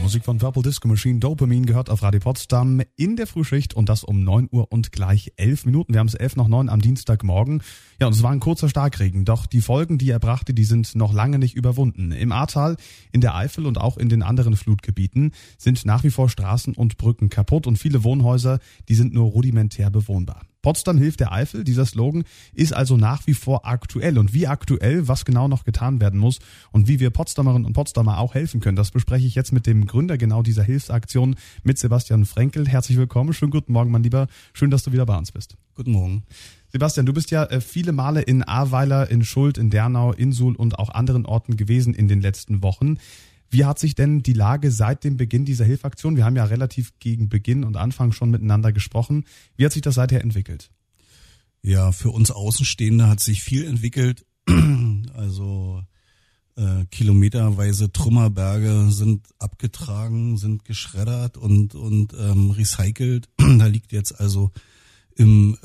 Musik von Purple Disco Machine, Dopamine, gehört auf Radio Potsdam in der Frühschicht und das um 9 Uhr und gleich 11 Minuten. Wir haben es 11:09 am Dienstagmorgen. Ja, und es war ein kurzer Starkregen, doch die Folgen, die er brachte, die sind noch lange nicht überwunden. Im Ahrtal, in der Eifel und auch in den anderen Flutgebieten sind nach wie vor Straßen und Brücken kaputt und viele Wohnhäuser, die sind nur rudimentär bewohnbar. Potsdam hilft der Eifel, dieser Slogan ist also nach wie vor aktuell. Und wie aktuell, was genau noch getan werden muss und wie wir Potsdamerinnen und Potsdamer auch helfen können, das bespreche ich jetzt mit dem Gründer genau dieser Hilfsaktion, mit Sebastian Frenkel. Herzlich willkommen, schönen guten Morgen, mein Lieber, schön, dass du wieder bei uns bist. Guten Morgen. Sebastian, du bist ja viele Male in Ahrweiler, in Schuld, in Dernau, in Suhl und auch anderen Orten gewesen in den letzten Wochen. Wie hat sich denn die Lage seit dem Beginn dieser Hilfsaktion, wir haben ja relativ gegen Beginn und Anfang schon miteinander gesprochen, wie hat sich das seither entwickelt? Ja, für uns Außenstehende hat sich viel entwickelt. Also kilometerweise Trümmerberge sind abgetragen, sind geschreddert und recycelt. Da liegt jetzt also im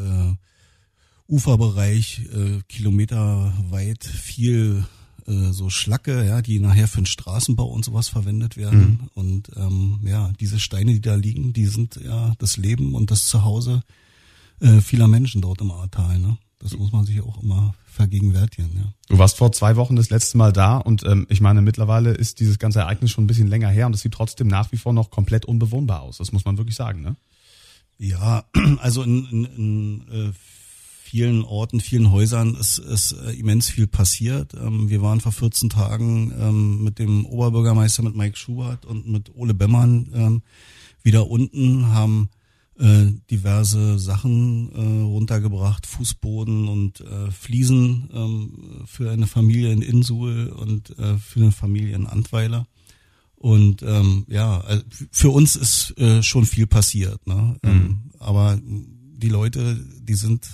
Uferbereich kilometerweit viel so Schlacke, ja, die nachher für den Straßenbau und sowas verwendet werden. Und diese Steine, die da liegen, die sind ja das Leben und das Zuhause vieler Menschen dort im Ahrtal. Ne? Das muss man sich auch immer vergegenwärtigen. Ja. Du warst vor 2 Wochen das letzte Mal da und ich meine, mittlerweile ist dieses ganze Ereignis schon ein bisschen länger her und es sieht trotzdem nach wie vor noch komplett unbewohnbar aus. Das muss man wirklich sagen, ne? Ja, also in vielen Orten, vielen Häusern ist immens viel passiert. Wir waren vor 14 Tagen mit dem Oberbürgermeister, mit Mike Schubert und mit Ole Bemmern wieder unten, haben diverse Sachen runtergebracht, Fußboden und Fliesen für eine Familie in Insuhl und für eine Familie in Antweiler. Und für uns ist schon viel passiert, ne? Aber die Leute, die sind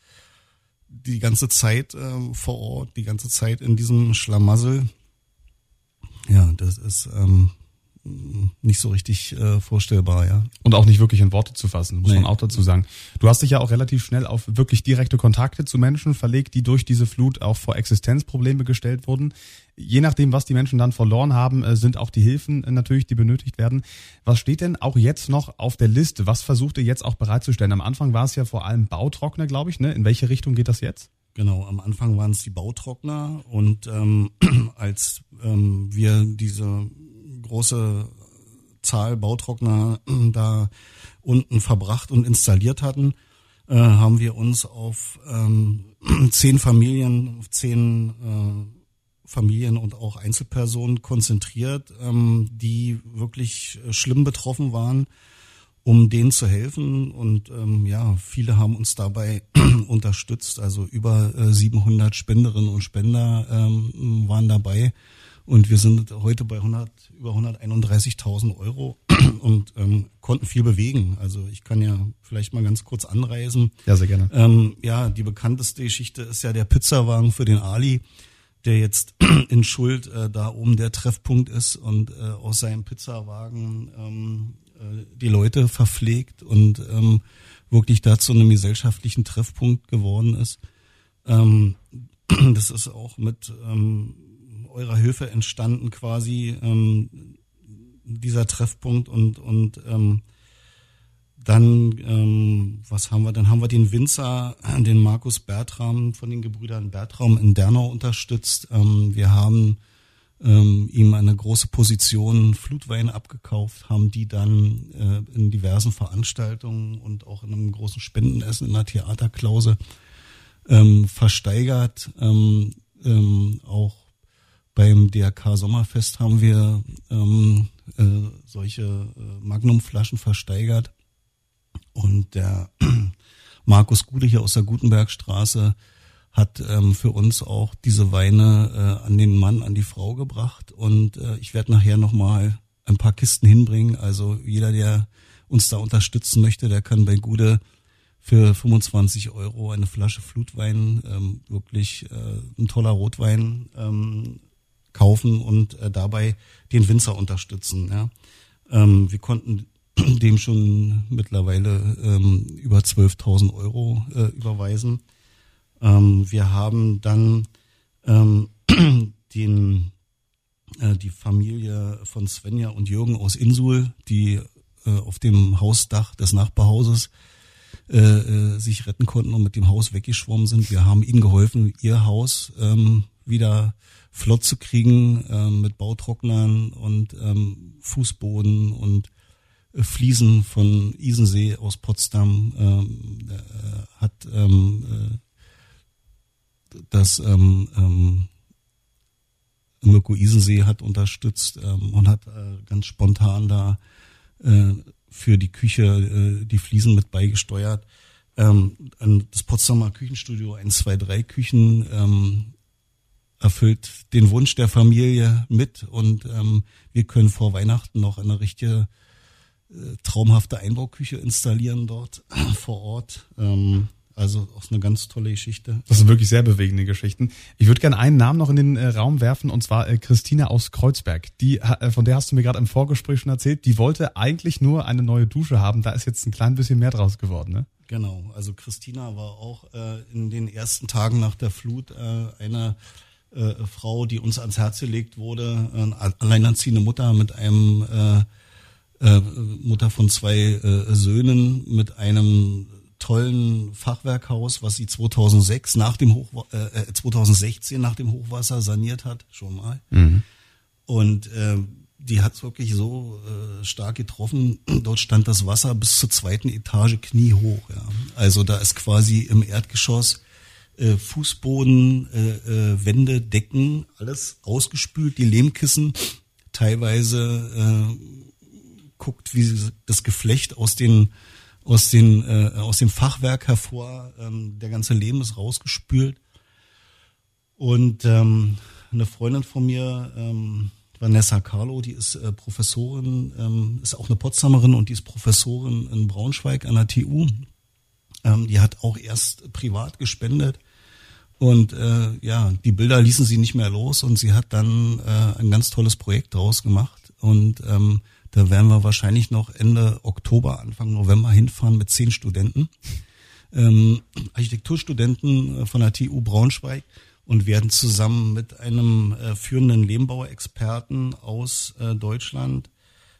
die ganze Zeit vor Ort, die ganze Zeit in diesem Schlamassel. Ja, das ist nicht so richtig vorstellbar, ja. Und auch nicht wirklich in Worte zu fassen, muss man auch dazu sagen. Du hast dich ja auch relativ schnell auf wirklich direkte Kontakte zu Menschen verlegt, die durch diese Flut auch vor Existenzprobleme gestellt wurden. Je nachdem, was die Menschen dann verloren haben, sind auch die Hilfen natürlich, die benötigt werden. Was steht denn auch jetzt noch auf der Liste? Was versucht ihr jetzt auch bereitzustellen? Am Anfang war es ja vor allem Bautrockner, glaube ich, ne? In welche Richtung geht das jetzt? Genau, am Anfang waren es die Bautrockner und als wir diese große Zahl Bautrockner da unten verbracht und installiert hatten, haben wir uns auf 10 Familien und auch Einzelpersonen konzentriert, die wirklich schlimm betroffen waren, um denen zu helfen. Und viele haben uns dabei unterstützt. Also über 700 Spenderinnen und Spender waren dabei. Und wir sind heute bei über 131.000 Euro und konnten viel bewegen. Also ich kann ja vielleicht mal ganz kurz anreißen. Ja, sehr gerne. Die bekannteste Geschichte ist ja der Pizzawagen für den Ali, der jetzt in Schuld da oben der Treffpunkt ist und aus seinem Pizzawagen die Leute verpflegt und wirklich da zu einem gesellschaftlichen Treffpunkt geworden ist. Das ist auch mit eurer Hilfe entstanden quasi dieser Treffpunkt und dann was haben wir? Dann haben wir den Winzer, den Markus Bertram von den Gebrüdern Bertram in Dernau unterstützt. Wir haben ihm eine große Position Flutwein abgekauft, haben die dann in diversen Veranstaltungen und auch in einem großen Spendenessen in der Theaterklause versteigert. Auch beim DRK Sommerfest haben wir solche Magnumflaschen versteigert. Und der Markus Gude hier aus der Gutenbergstraße hat für uns auch diese Weine an den Mann, an die Frau gebracht. Und ich werde nachher nochmal ein paar Kisten hinbringen. Also jeder, der uns da unterstützen möchte, der kann bei Gude für 25 Euro eine Flasche Flutwein, wirklich ein toller Rotwein kaufen und dabei den Winzer unterstützen. Ja. Wir konnten dem schon mittlerweile über 12.000 Euro überweisen. Wir haben dann den die Familie von Svenja und Jürgen aus Insul, die auf dem Hausdach des Nachbarhauses sich retten konnten und mit dem Haus weggeschwommen sind. Wir haben ihnen geholfen, ihr Haus wieder flott zu kriegen mit Bautrocknern und Fußboden und Fliesen von Isensee aus Potsdam. Hat das Mirko Isensee hat unterstützt und hat ganz spontan da für die Küche die Fliesen mit beigesteuert. Das Potsdamer Küchenstudio 123 Küchen erfüllt den Wunsch der Familie mit und wir können vor Weihnachten noch eine richtige traumhafte Einbauküche installieren dort vor Ort. Also auch eine ganz tolle Geschichte. Das sind wirklich sehr bewegende Geschichten. Ich würde gerne einen Namen noch in den Raum werfen, und zwar Christina aus Kreuzberg. Von der hast du mir gerade im Vorgespräch schon erzählt. Die wollte eigentlich nur eine neue Dusche haben. Da ist jetzt ein klein bisschen mehr draus geworden, ne? Genau. Also Christina war auch in den ersten Tagen nach der Flut eine Frau, die uns ans Herz gelegt wurde. Eine alleinerziehende Mutter mit einem Mutter von 2 Söhnen mit einem tollen Fachwerkhaus, was sie 2016 nach dem Hochwasser saniert hat, schon mal. Mhm. Und die hat es wirklich so stark getroffen. Dort stand das Wasser bis zur 2. Etage kniehoch. Ja. Also da ist quasi im Erdgeschoss Fußboden, Wände, Decken, alles ausgespült, die Lehmkissen. Teilweise guckt wie das Geflecht aus dem Fachwerk hervor, der ganze Lehm ist rausgespült. Und eine Freundin von mir, Vanessa Carlo, die ist Professorin, ist auch eine Potsdamerin und die ist Professorin in Braunschweig an der TU. Die hat auch erst privat gespendet und die Bilder ließen sie nicht mehr los und sie hat dann ein ganz tolles Projekt draus gemacht und da werden wir wahrscheinlich noch Ende Oktober, Anfang November hinfahren mit 10 Studenten, Architekturstudenten von der TU Braunschweig und werden zusammen mit einem führenden Lehmbauexperten aus Deutschland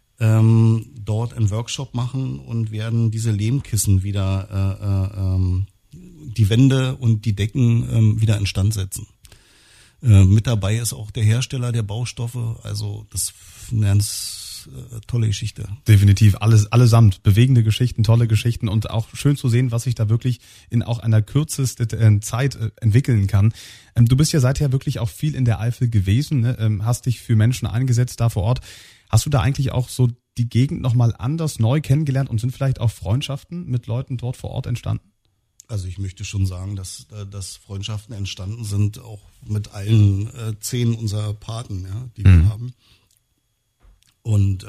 dort einen Workshop machen und werden diese Lehmkissen wieder, die Wände und die Decken wieder instand setzen. Mit dabei ist auch der Hersteller der Baustoffe, also das eine ganz tolle Geschichte. Definitiv, allesamt bewegende Geschichten, tolle Geschichten und auch schön zu sehen, was sich da wirklich in auch einer kürzesten Zeit entwickeln kann. Du bist ja seither wirklich auch viel in der Eifel gewesen, ne? Hast dich für Menschen eingesetzt da vor Ort. Hast du da eigentlich auch so die Gegend nochmal anders neu kennengelernt und sind vielleicht auch Freundschaften mit Leuten dort vor Ort entstanden? Also ich möchte schon sagen, dass Freundschaften entstanden sind, auch mit allen 10 unserer Paten, ja, die wir haben. Und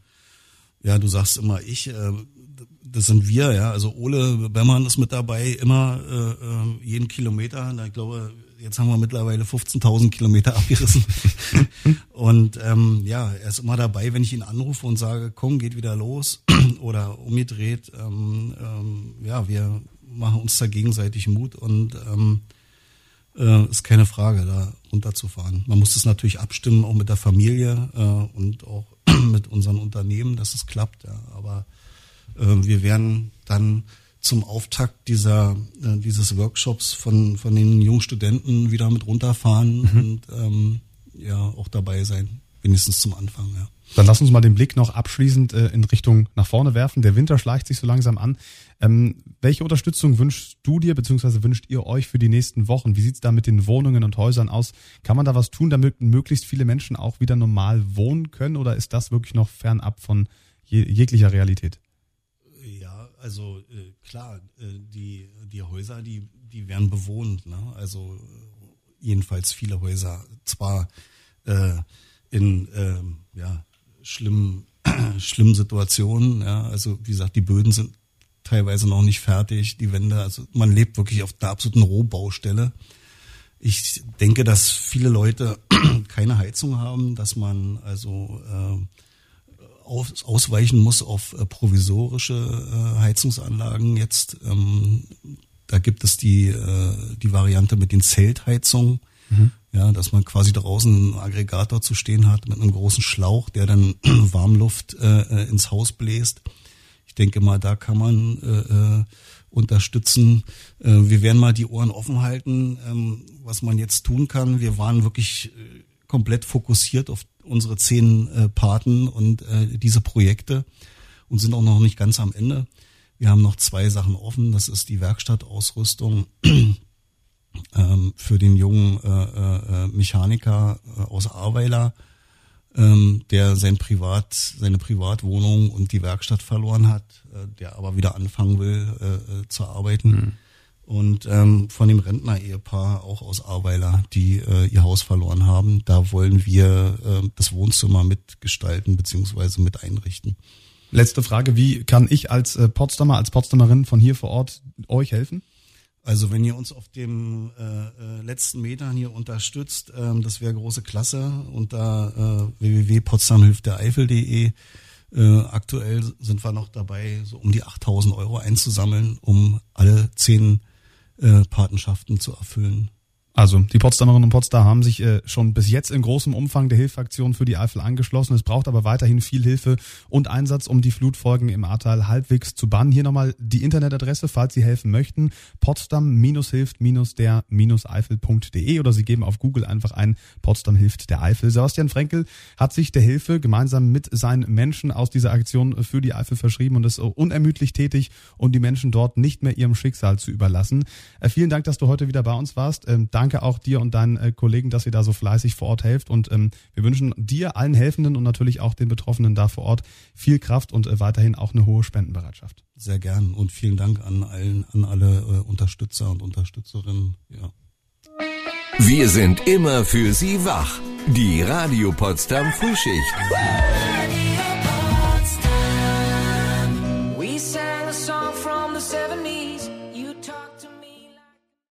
du sagst immer das sind wir, ja. Also Ole Bemmann ist mit dabei, immer jeden Kilometer. Ich glaube, jetzt haben wir mittlerweile 15.000 Kilometer abgerissen. Und er ist immer dabei, wenn ich ihn anrufe und sage, komm, geht wieder los oder umgedreht. Wir machen uns da gegenseitig Mut und ist keine Frage, da runterzufahren. Man muss das natürlich abstimmen, auch mit der Familie und auch mit unseren Unternehmen, dass es klappt. Ja. Aber wir werden dann zum Auftakt dieses Workshops von den jungen Studenten wieder mit runterfahren und auch dabei sein, wenigstens zum Anfang. Ja. Dann lass uns mal den Blick noch abschließend in Richtung nach vorne werfen. Der Winter schleicht sich so langsam an. Welche Unterstützung wünschst du dir bzw. wünscht ihr euch für die nächsten Wochen? Wie sieht's da mit den Wohnungen und Häusern aus? Kann man da was tun, damit möglichst viele Menschen auch wieder normal wohnen können, oder ist das wirklich noch fernab von jeglicher Realität? Ja, also klar, die Häuser, die werden bewohnt, ne? Also jedenfalls viele Häuser, zwar in schlimmen Situationen, ja, also wie gesagt, die Böden sind teilweise noch nicht fertig, die Wände, also man lebt wirklich auf der absoluten Rohbaustelle. Ich denke, dass viele Leute keine Heizung haben, dass man also ausweichen muss auf provisorische Heizungsanlagen jetzt. Da gibt es die Variante mit den Zeltheizungen. Ja, dass man quasi draußen einen Aggregator zu stehen hat mit einem großen Schlauch, der dann Warmluft ins Haus bläst. Ich denke mal, da kann man unterstützen. Wir werden mal die Ohren offen halten, was man jetzt tun kann. Wir waren wirklich komplett fokussiert auf unsere 10 Paten und diese Projekte und sind auch noch nicht ganz am Ende. Wir haben noch 2 Sachen offen. Das ist die Werkstattausrüstung für den jungen Mechaniker aus Ahrweiler, der seine Privatwohnung und die Werkstatt verloren hat, der aber wieder anfangen will zu arbeiten. Mhm. Und von dem Rentner-Ehepaar auch aus Ahrweiler, die ihr Haus verloren haben. Da wollen wir das Wohnzimmer mitgestalten bzw. mit einrichten. Letzte Frage, wie kann ich als Potsdamer, als Potsdamerin von hier vor Ort euch helfen? Also wenn ihr uns auf dem letzten Metern hier unterstützt, das wäre große Klasse, unter www.potsdamhilftdereifel.de. Aktuell sind wir noch dabei, so um die 8.000 € einzusammeln, um alle 10 Patenschaften zu erfüllen. Also die Potsdamerinnen und Potsdamer haben sich schon bis jetzt in großem Umfang der Hilfsaktion für die Eifel angeschlossen. Es braucht aber weiterhin viel Hilfe und Einsatz, um die Flutfolgen im Ahrtal halbwegs zu bannen. Hier nochmal die Internetadresse, falls Sie helfen möchten, potsdam-hilft-der-eifel.de oder Sie geben auf Google einfach ein Potsdam hilft der Eifel. Sebastian Frenkel hat sich der Hilfe gemeinsam mit seinen Menschen aus dieser Aktion für die Eifel verschrieben und ist unermüdlich tätig, um die Menschen dort nicht mehr ihrem Schicksal zu überlassen. Vielen Dank, dass du heute wieder bei uns warst. Danke auch dir und deinen Kollegen, dass ihr da so fleißig vor Ort helft und wir wünschen dir, allen Helfenden und natürlich auch den Betroffenen da vor Ort viel Kraft und weiterhin auch eine hohe Spendenbereitschaft. Sehr gern und vielen Dank an alle Unterstützer und Unterstützerinnen. Ja. Wir sind immer für Sie wach. Die Radio Potsdam Frühschicht. We sang a song from the 70s. You talked to me.